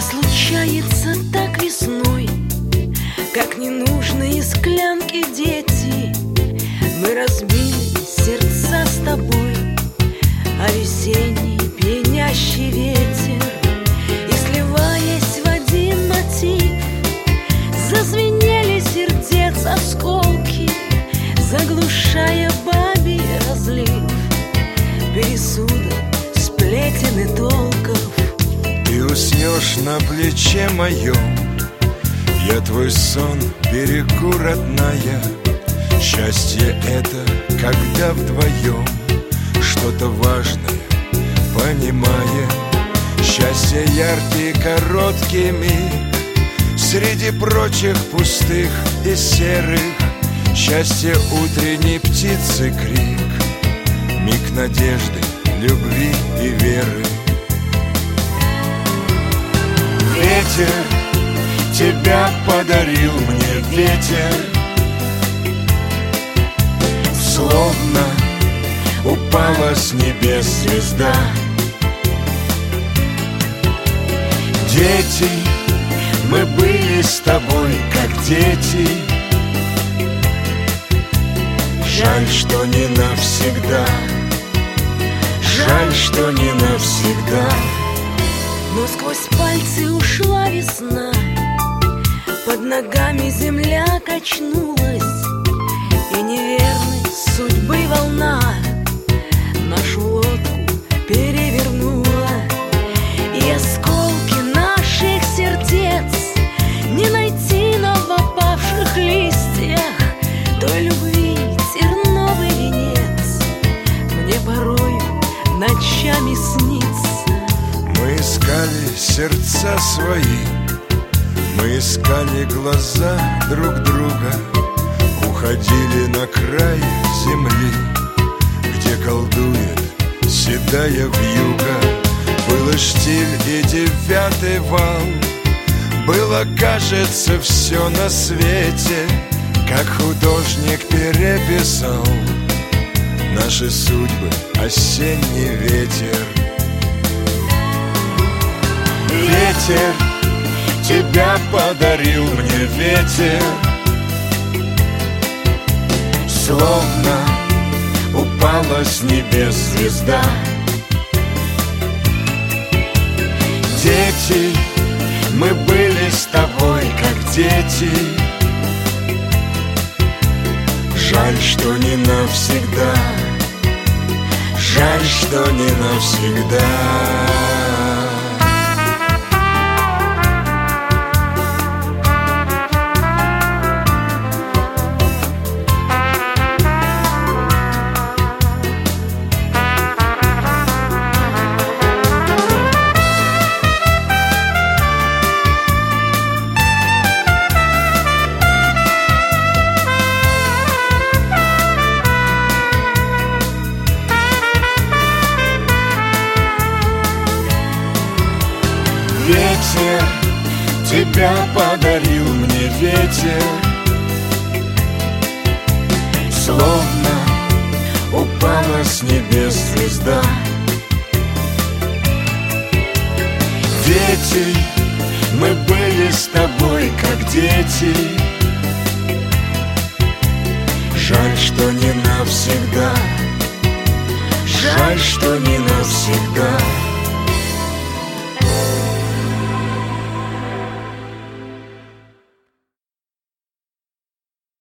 случается так весной, как ненужные склянки дети. Мы разбили сердца с тобой, а весенний пьянящий ветер, и сливаясь в один мотив, зазвенели сердец осколки, заглушая бабий разлив пересудов, сплетен и толков. Ты уснешь на плече моем, я твой сон берегу, родная. Счастье это, когда вдвоем что-то важное понимаем. Счастье яркий короткий миг среди прочих пустых и серых. Счастье утренней птицы крик, миг надежды, любви и веры. Ветер тебя подарил мне, ветер, словно упала с небес звезда. Дети, мы были с тобой как дети. Жаль, что не навсегда, жаль, что не навсегда. Но сквозь пальцы ушла весна, под ногами земля качнулась, и неверной судьбы волна нашу лодку перевернула. И осколки наших сердец не найти на опавших листьях той любви терновый венец мне порою ночами снится. Мы искали сердца свои, мы искали глаза друг друга, уходили на край земли, где колдует седая вьюга. Был и штиль, и девятый вал, было, кажется, все на свете, как художник переписал наши судьбы осенний ветер. Ветер тебя подарил мне, ветер, словно упала с небес звезда. Дети, мы были с тобой как дети. Жаль, что не навсегда, жаль, что не навсегда. Ветер тебя подарил мне, ветер, словно упала с небес звезда. Дети, мы были с тобой как дети. Жаль, что не навсегда, жаль, что не навсегда.